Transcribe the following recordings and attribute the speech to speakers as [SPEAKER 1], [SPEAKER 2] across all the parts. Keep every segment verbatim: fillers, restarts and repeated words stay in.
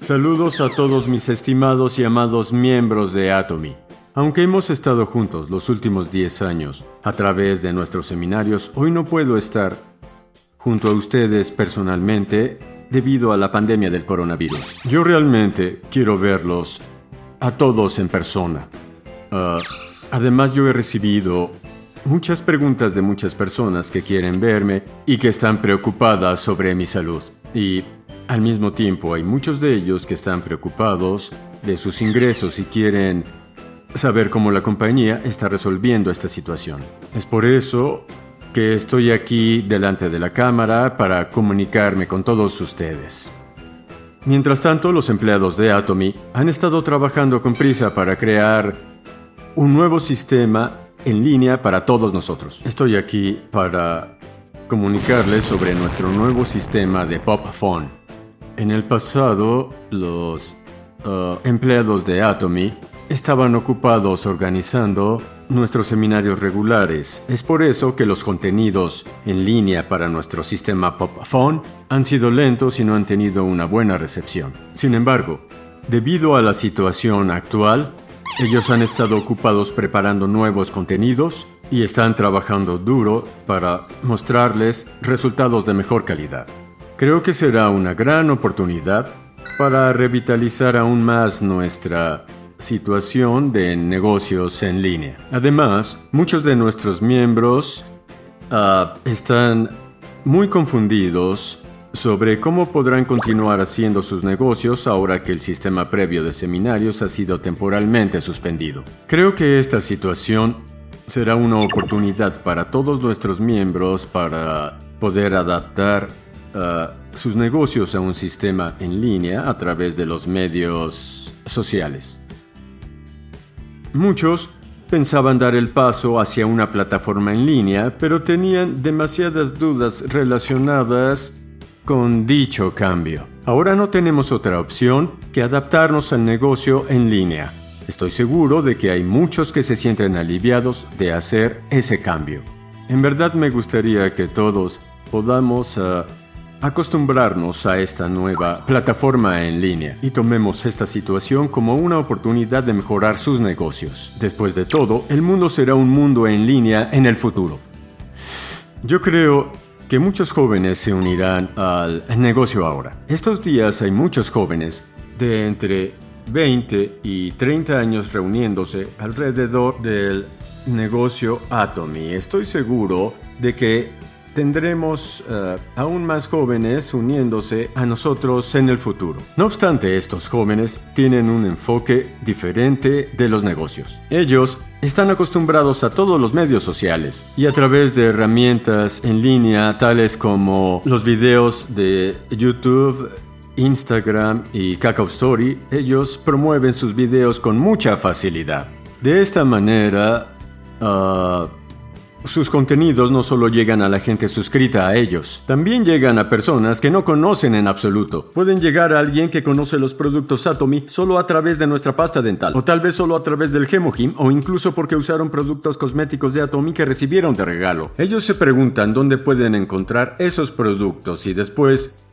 [SPEAKER 1] Saludos a todos mis estimados y amados miembros de Atomy. Aunque hemos estado juntos los últimos diez años a través de nuestros seminarios, hoy no puedo estar junto a ustedes personalmente debido a la pandemia del coronavirus. Yo realmente quiero verlos a todos en persona. Uh, además, yo he recibido muchas preguntas de muchas personas que quieren verme y que están preocupadas sobre mi salud. Y al mismo tiempo hay muchos de ellos que están preocupados de sus ingresos y quieren saber cómo la compañía está resolviendo esta situación. Es por eso que estoy aquí delante de la cámara para comunicarme con todos ustedes. Mientras tanto, los empleados de Atomy han estado trabajando con prisa para crear un nuevo sistema en línea para todos nosotros. Estoy aquí para comunicarles sobre nuestro nuevo sistema de Pop Phone. En el pasado, los uh, empleados de Atomy estaban ocupados organizando nuestros seminarios regulares. Es por eso que los contenidos en línea para nuestro sistema Pop Phone han sido lentos y no han tenido una buena recepción. Sin embargo, debido a la situación actual, ellos han estado ocupados preparando nuevos contenidos y están trabajando duro para mostrarles resultados de mejor calidad. Creo que será una gran oportunidad para revitalizar aún más nuestra situación de negocios en línea. Además, muchos de nuestros miembros uh, están muy confundidos sobre cómo podrán continuar haciendo sus negocios ahora que el sistema previo de seminarios ha sido temporalmente suspendido. Creo que esta situación será una oportunidad para todos nuestros miembros para poder adaptar uh, sus negocios a un sistema en línea a través de los medios sociales. Muchos pensaban dar el paso hacia una plataforma en línea, pero tenían demasiadas dudas relacionadas con dicho cambio. Ahora no tenemos otra opción que adaptarnos al negocio en línea. Estoy seguro de que hay muchos que se sienten aliviados de hacer ese cambio. En verdad me gustaría que todos podamos uh, acostumbrarnos a esta nueva plataforma en línea y tomemos esta situación como una oportunidad de mejorar sus negocios. Después de todo, el mundo será un mundo en línea en el futuro. Yo creo que muchos jóvenes se unirán al negocio ahora. Estos días hay muchos jóvenes de entre veinte y treinta años reuniéndose alrededor del negocio Atomy. Estoy seguro de que tendremos uh, aún más jóvenes uniéndose a nosotros en el futuro. No obstante, estos jóvenes tienen un enfoque diferente de los negocios. Ellos están acostumbrados a todos los medios sociales y a través de herramientas en línea tales como los videos de YouTube, Instagram y Kakao Story, ellos promueven sus videos con mucha facilidad. De esta manera, uh, sus contenidos no solo llegan a la gente suscrita a ellos, también llegan a personas que no conocen en absoluto. Pueden llegar a alguien que conoce los productos Atomy solo a través de nuestra pasta dental, o tal vez solo a través del Hemohim, o incluso porque usaron productos cosméticos de Atomy que recibieron de regalo. Ellos se preguntan dónde pueden encontrar esos productos y después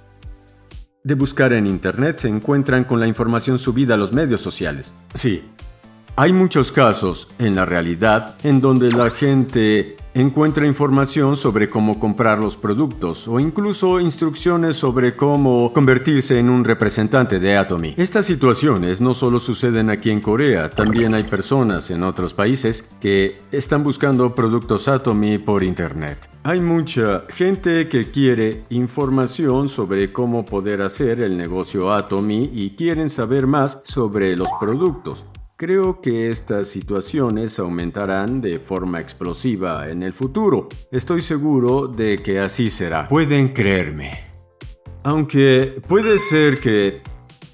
[SPEAKER 1] de buscar en internet se encuentran con la información subida a los medios sociales. Sí. Hay muchos casos, en la realidad, en donde la gente encuentra información sobre cómo comprar los productos o incluso instrucciones sobre cómo convertirse en un representante de Atomy. Estas situaciones no solo suceden aquí en Corea, también hay personas en otros países que están buscando productos Atomy por internet. Hay mucha gente que quiere información sobre cómo poder hacer el negocio Atomy y quieren saber más sobre los productos. Creo que estas situaciones aumentarán de forma explosiva en el futuro. Estoy seguro de que así será. Pueden creerme. Aunque puede ser que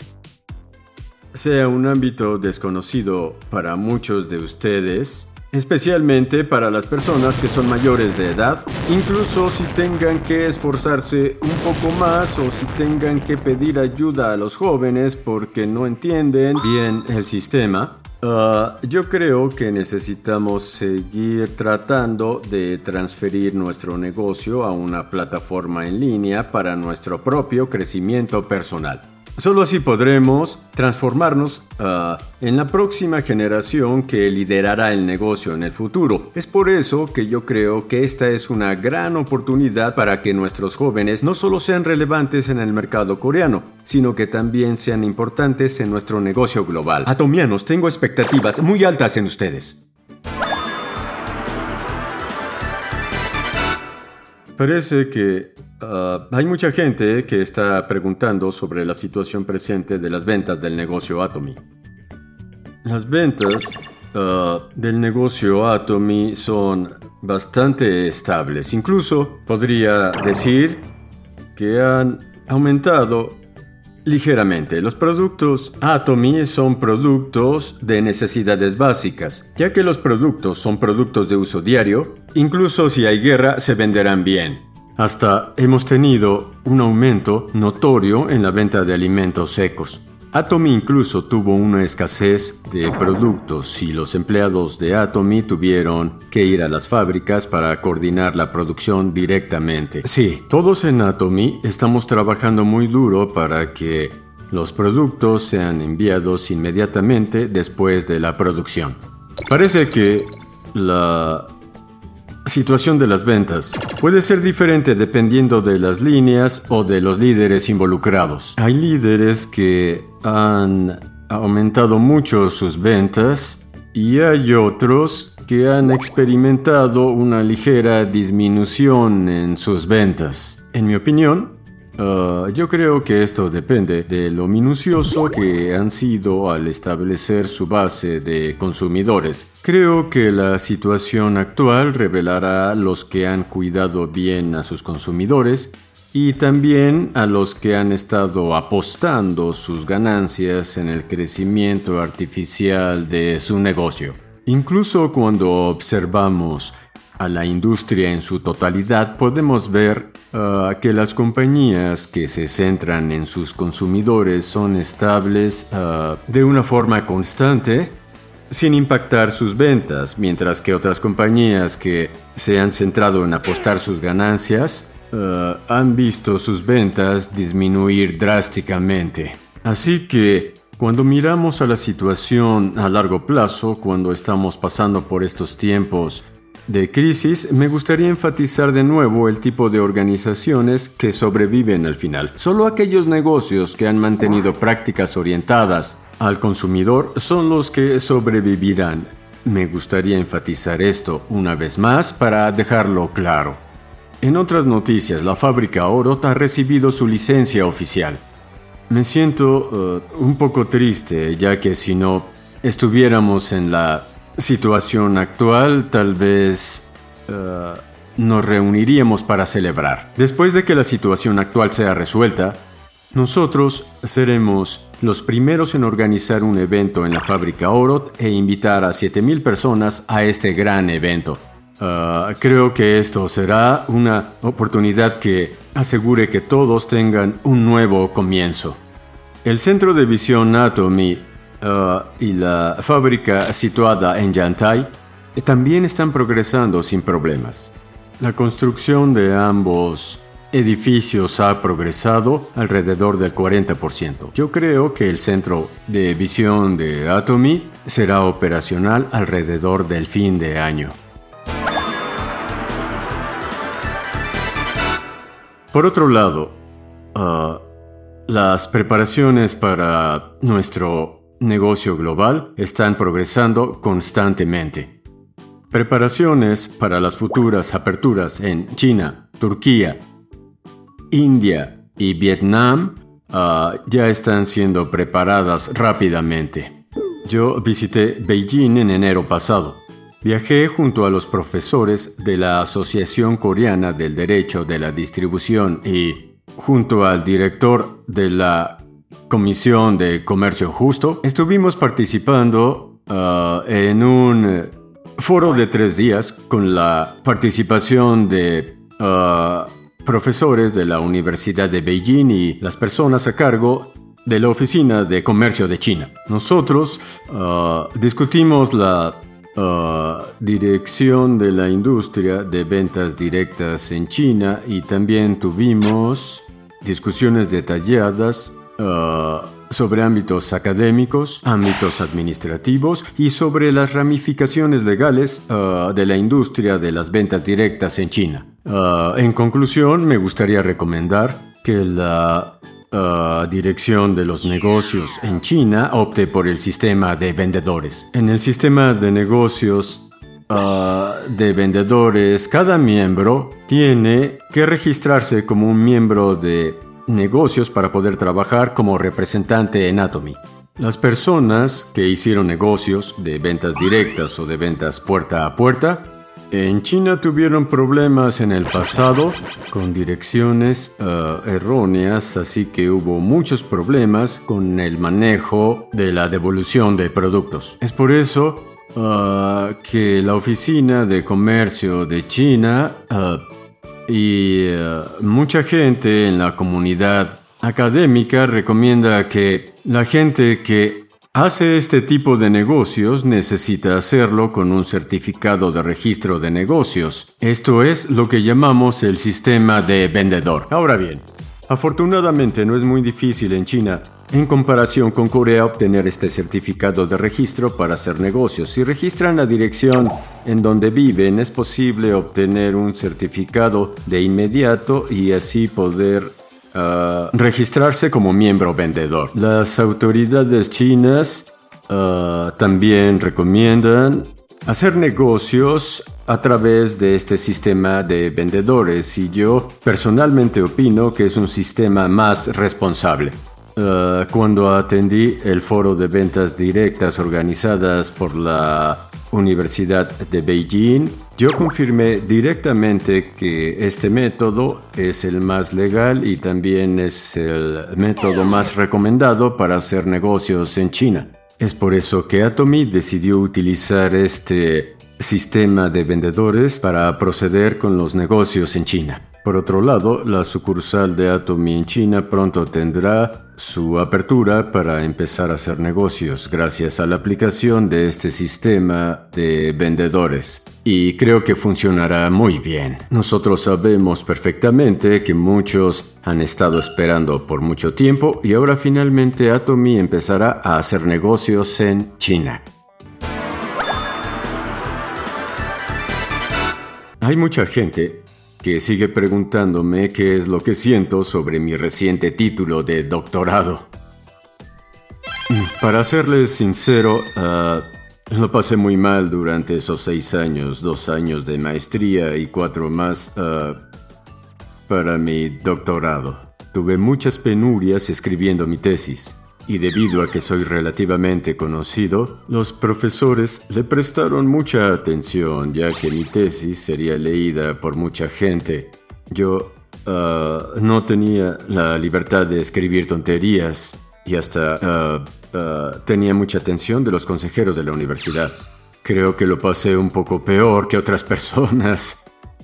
[SPEAKER 1] sea un ámbito desconocido para muchos de ustedes, especialmente para las personas que son mayores de edad, incluso si tengan que esforzarse un poco más o si tengan que pedir ayuda a los jóvenes porque no entienden bien el sistema. Uh, yo creo que necesitamos seguir tratando de transferir nuestro negocio a una plataforma en línea para nuestro propio crecimiento personal. Solo así podremos transformarnos uh, en la próxima generación que liderará el negocio en el futuro. Es por eso que yo creo que esta es una gran oportunidad para que nuestros jóvenes no solo sean relevantes en el mercado coreano, sino que también sean importantes en nuestro negocio global. Atomianos, tengo expectativas muy altas en ustedes. Parece que uh, hay mucha gente que está preguntando sobre la situación presente de las ventas del negocio Atomy. Las ventas uh, del negocio Atomy son bastante estables. Incluso podría decir que han aumentado ligeramente. Los productos Atomy son productos de necesidades básicas, ya que los productos son productos de uso diario, incluso si hay guerra se venderán bien. Hasta hemos tenido un aumento notorio en la venta de alimentos secos. Atomy incluso tuvo una escasez de productos y los empleados de Atomy tuvieron que ir a las fábricas para coordinar la producción directamente. Sí, todos en Atomy estamos trabajando muy duro para que los productos sean enviados inmediatamente después de la producción. Parece que la situación de las ventas puede ser diferente dependiendo de las líneas o de los líderes involucrados. Hay líderes que han aumentado mucho sus ventas y hay otros que han experimentado una ligera disminución en sus ventas. En mi opinión, Uh, yo creo que esto depende de lo minucioso que han sido al establecer su base de consumidores. Creo que la situación actual revelará a los que han cuidado bien a sus consumidores y también a los que han estado apostando sus ganancias en el crecimiento artificial de su negocio. Incluso cuando observamos a la industria en su totalidad, podemos ver uh, que las compañías que se centran en sus consumidores son estables uh, de una forma constante, sin impactar sus ventas, mientras que otras compañías que se han centrado en apostar sus ganancias uh, han visto sus ventas disminuir drásticamente. Así que cuando miramos a la situación a largo plazo, cuando estamos pasando por estos tiempos de crisis, me gustaría enfatizar de nuevo el tipo de organizaciones que sobreviven al final. Solo aquellos negocios que han mantenido prácticas orientadas al consumidor son los que sobrevivirán. Me gustaría enfatizar esto una vez más para dejarlo claro. En otras noticias, la fábrica Orot ha recibido su licencia oficial. Me siento uh, un poco triste, ya que si no estuviéramos en la situación actual, tal vez uh, nos reuniríamos para celebrar. Después de que la situación actual sea resuelta, nosotros seremos los primeros en organizar un evento en la fábrica Orot e invitar a siete mil personas a este gran evento. Uh, creo que esto será una oportunidad que asegure que todos tengan un nuevo comienzo. El centro de visión Atomy Uh, y la fábrica situada en Yantai eh, también están progresando sin problemas. La construcción de ambos edificios ha progresado alrededor del cuarenta por ciento. Yo creo que el centro de visión de Atomy será operacional alrededor del fin de año. Por otro lado, uh, las preparaciones para nuestro negocio global están progresando constantemente. Preparaciones para las futuras aperturas en China, Turquía, India y Vietnam uh, ya están siendo preparadas rápidamente. Yo visité Beijing en enero pasado. Viajé junto a los profesores de la Asociación Coreana del Derecho de la Distribución y junto al director de la Comisión de Comercio Justo. Estuvimos participando uh, en un foro de tres días con la participación de uh, profesores de la Universidad de Beijing y las personas a cargo de la Oficina de Comercio de China. Nosotros uh, discutimos la uh, dirección de la industria de ventas directas en China y también tuvimos discusiones detalladas uh, sobre ámbitos académicos, ámbitos administrativos y sobre las ramificaciones legales uh, de la industria de las ventas directas en China. Uh, en conclusión, me gustaría recomendar que la Uh, dirección de los negocios en China opte por el sistema de vendedores. En el sistema de negocios uh, de vendedores, cada miembro tiene que registrarse como un miembro de negocios para poder trabajar como representante en Atomy. Las personas que hicieron negocios de ventas directas o de ventas puerta a puerta en China tuvieron problemas en el pasado con direcciones uh, erróneas, así que hubo muchos problemas con el manejo de la devolución de productos. Es por eso uh, que la Oficina de Comercio de China uh, y uh, mucha gente en la comunidad académica recomienda que la gente que hace este tipo de negocios necesita hacerlo con un certificado de registro de negocios. Esto es lo que llamamos el sistema de vendedor. Ahora bien, afortunadamente no es muy difícil en China, en comparación con Corea, obtener este certificado de registro para hacer negocios. Si registran la dirección en donde viven, es posible obtener un certificado de inmediato y así poder Uh, registrarse como miembro vendedor. Las autoridades chinas uh, también recomiendan hacer negocios a través de este sistema de vendedores y yo personalmente opino que es un sistema más responsable. Uh, cuando atendí el foro de ventas directas organizadas por la Universidad de Beijing, yo confirmé directamente que este método es el más legal y también es el método más recomendado para hacer negocios en China. Es por eso que Atomy decidió utilizar este sistema de vendedores para proceder con los negocios en China. Por otro lado, la sucursal de Atomy en China pronto tendrá su apertura para empezar a hacer negocios gracias a la aplicación de este sistema de vendedores. Y creo que funcionará muy bien. Nosotros sabemos perfectamente que muchos han estado esperando por mucho tiempo y ahora finalmente Atomy empezará a hacer negocios en China. Hay mucha gente que sigue preguntándome qué es lo que siento sobre mi reciente título de doctorado. Para serles sincero, uh, lo pasé muy mal durante esos seis años, dos años de maestría y cuatro más uh, para mi doctorado. Tuve muchas penurias escribiendo mi tesis. Y debido a que soy relativamente conocido, los profesores le prestaron mucha atención, ya que mi tesis sería leída por mucha gente. Yo uh, no tenía la libertad de escribir tonterías y hasta uh, uh, tenía mucha atención de los consejeros de la universidad. Creo que lo pasé un poco peor que otras personas.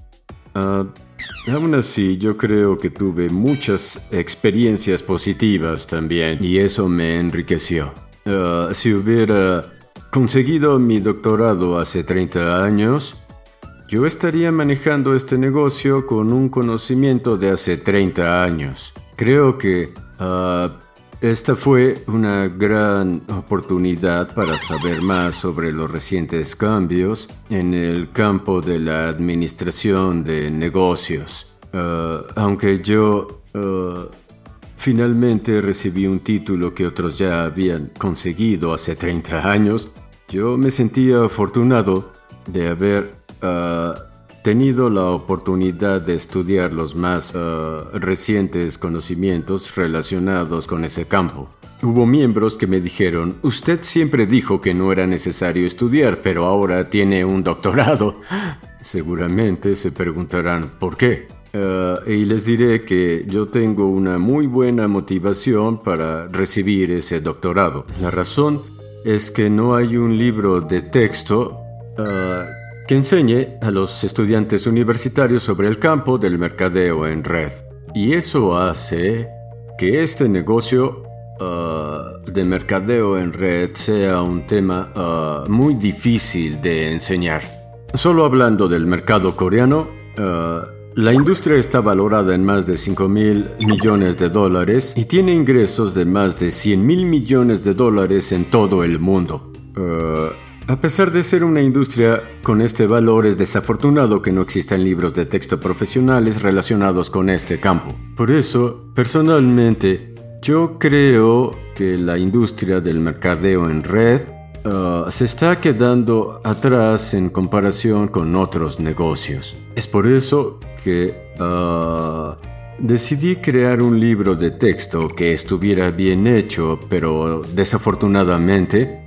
[SPEAKER 1] Uh, Aún así, yo creo que tuve muchas experiencias positivas también y eso me enriqueció. Uh, si hubiera conseguido mi doctorado hace treinta años, yo estaría manejando este negocio con un conocimiento de hace treinta años. Creo que uh, esta fue una gran oportunidad para saber más sobre los recientes cambios en el campo de la administración de negocios. Uh, aunque yo uh, finalmente recibí un título que otros ya habían conseguido hace treinta años, yo me sentía afortunado de haber uh, tenido la oportunidad de estudiar los más uh, recientes conocimientos relacionados con ese campo. Hubo miembros que me dijeron, usted siempre dijo que no era necesario estudiar, pero ahora tiene un doctorado. Seguramente se preguntarán, ¿por qué? Uh, y les diré que yo tengo una muy buena motivación para recibir ese doctorado. La razón es que no hay un libro de texto uh, que enseñe a los estudiantes universitarios sobre el campo del mercadeo en red. Y eso hace que este negocio uh, de mercadeo en red sea un tema uh, muy difícil de enseñar. Solo hablando del mercado coreano, uh, La industria está valorada en más de cinco mil millones de dólares y tiene ingresos de más de cien mil millones de dólares en todo el mundo. Uh, a pesar de ser una industria con este valor, es desafortunado que no existan libros de texto profesionales relacionados con este campo. Por eso, personalmente, yo creo que la industria del mercadeo en red Uh, se está quedando atrás en comparación con otros negocios. Es por eso que uh, decidí crear un libro de texto que estuviera bien hecho, pero desafortunadamente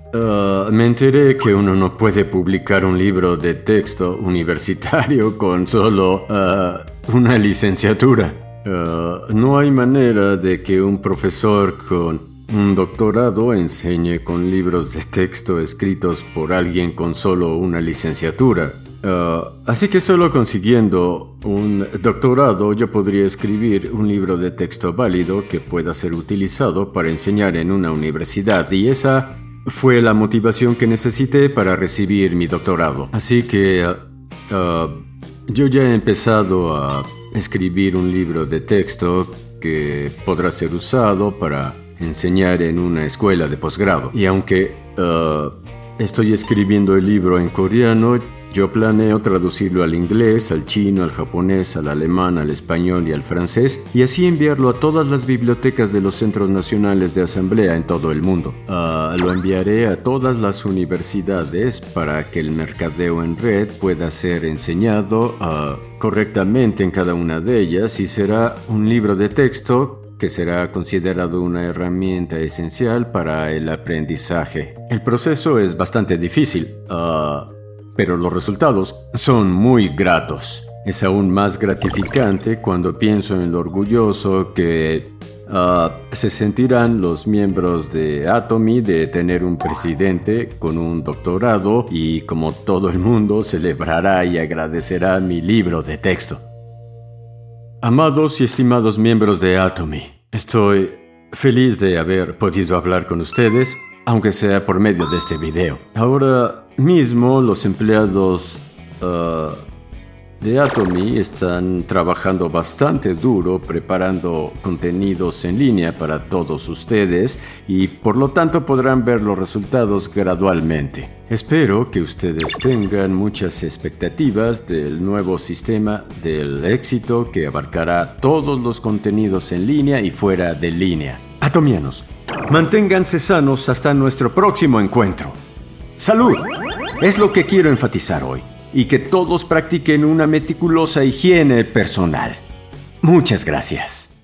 [SPEAKER 1] uh, me enteré que uno no puede publicar un libro de texto universitario con solo uh, una licenciatura. Uh, no hay manera de que un profesor con un doctorado enseñe con libros de texto escritos por alguien con solo una licenciatura. Uh, así que solo consiguiendo un doctorado yo podría escribir un libro de texto válido que pueda ser utilizado para enseñar en una universidad, y esa fue la motivación que necesité para recibir mi doctorado. Así que uh, uh, yo ya he empezado a escribir un libro de texto que podrá ser usado para enseñar en una escuela de posgrado. Y aunque uh, estoy escribiendo el libro en coreano, yo planeo traducirlo al inglés, al chino, al japonés, al alemán, al español y al francés, y así enviarlo a todas las bibliotecas de los centros nacionales de asamblea en todo el mundo. Uh, lo enviaré a todas las universidades para que el mercadeo en red pueda ser enseñado uh, correctamente en cada una de ellas, y será un libro de texto que será considerado una herramienta esencial para el aprendizaje. El proceso es bastante difícil, uh, pero los resultados son muy gratos. Es aún más gratificante cuando pienso en lo orgulloso que uh, se sentirán los miembros de Atomy de tener un presidente con un doctorado, y como todo el mundo celebrará y agradecerá mi libro de texto. Amados y estimados miembros de Atomy, estoy feliz de haber podido hablar con ustedes, aunque sea por medio de este video. Ahora mismo los empleados uh, de Atomy están trabajando bastante duro preparando contenidos en línea para todos ustedes, y por lo tanto podrán ver los resultados gradualmente. Espero que ustedes tengan muchas expectativas del nuevo sistema del éxito que abarcará todos los contenidos en línea y fuera de línea. Atomianos, manténganse sanos hasta nuestro próximo encuentro. ¡Salud! Es lo que quiero enfatizar hoy, y que todos practiquen una meticulosa higiene personal. Muchas gracias.